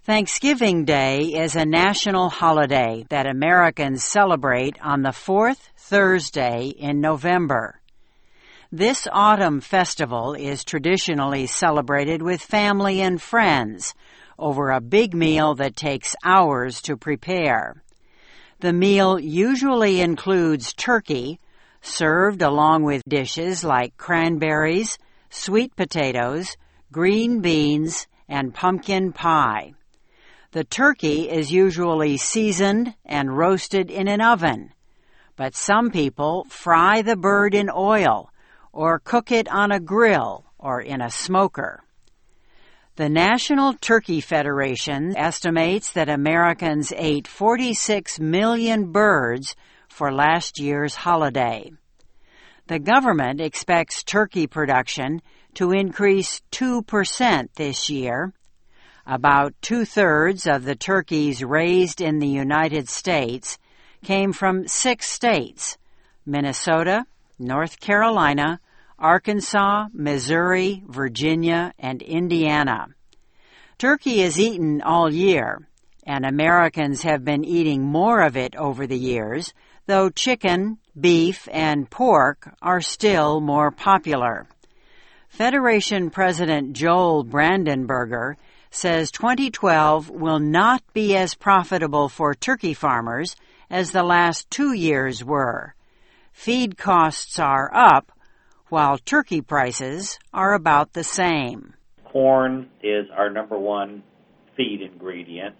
Thanksgiving Day is a national holiday that Americans celebrate on the fourth Thursday in November. This autumn festival is traditionally celebrated with family and friends over a big meal that takes hours to prepare. The meal usually includes turkey, served along with dishes like cranberries, sweet potatoes, green beans, and pumpkin pie. The turkey is usually seasoned and roasted in an oven, but some people fry the bird in oil or cook it on a grill or in a smoker. The National Turkey Federation estimates that Americans ate 46 million birds for last year's holiday. The government expects turkey production to increase 2% this year. About 2/3 of the turkeys raised in the United States came from 6 states: Minnesota, North Carolina, Arkansas, Missouri, Virginia, and Indiana. Turkey is eaten all year, and Americans have been eating more of it over the years, though chicken, beef, and pork are still more popular. Federation President Joel Brandenberger says 2012 will not be as profitable for turkey farmers as the last 2 years were. Feed costs are up, while turkey prices are about the same. Corn is our number one feed ingredient,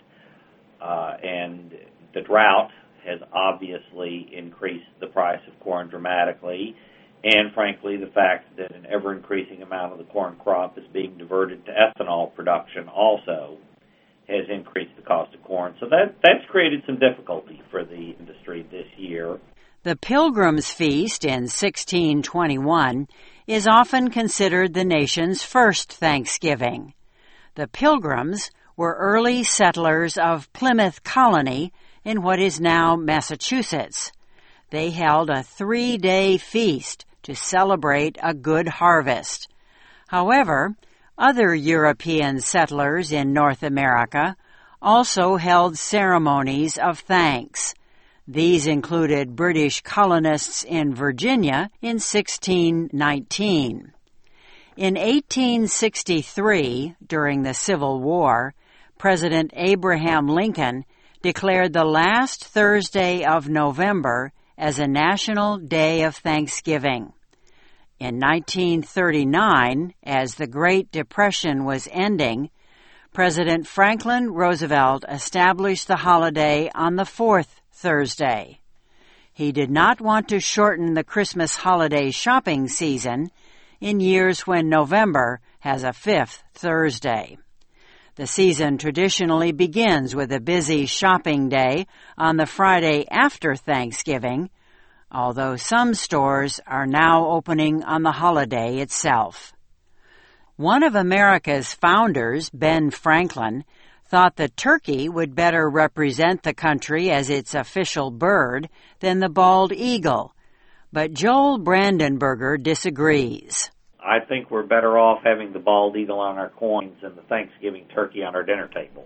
and the drought has obviously increased the price of corn dramatically. And frankly, the fact that an ever-increasing amount of the corn crop is being diverted to ethanol production also has increased the cost of corn. So that's created some difficulty for the industry this year. The Pilgrim's Feast in 1621 is often considered the nation's first Thanksgiving. The Pilgrims were early settlers of Plymouth Colony in what is now Massachusetts. They held a 3-day feast to celebrate a good harvest. However, other European settlers in North America also held ceremonies of thanks. These included British colonists in Virginia in 1619. In 1863, during the Civil War, President Abraham Lincoln declared the last Thursday of November as a National Day of Thanksgiving. In 1939, as the Great Depression was ending, President Franklin Roosevelt established the holiday on the fourth Thursday. He did not want to shorten the Christmas holiday shopping season in years when November has a fifth Thursday. The season traditionally begins with a busy shopping day on the Friday after Thanksgiving, although some stores are now opening on the holiday itself. One of America's founders, Ben Franklin, thought the turkey would better represent the country as its official bird than the bald eagle, but Joel Brandenberger disagrees. I think we're better off having the bald eagle on our coins than the Thanksgiving turkey on our dinner table.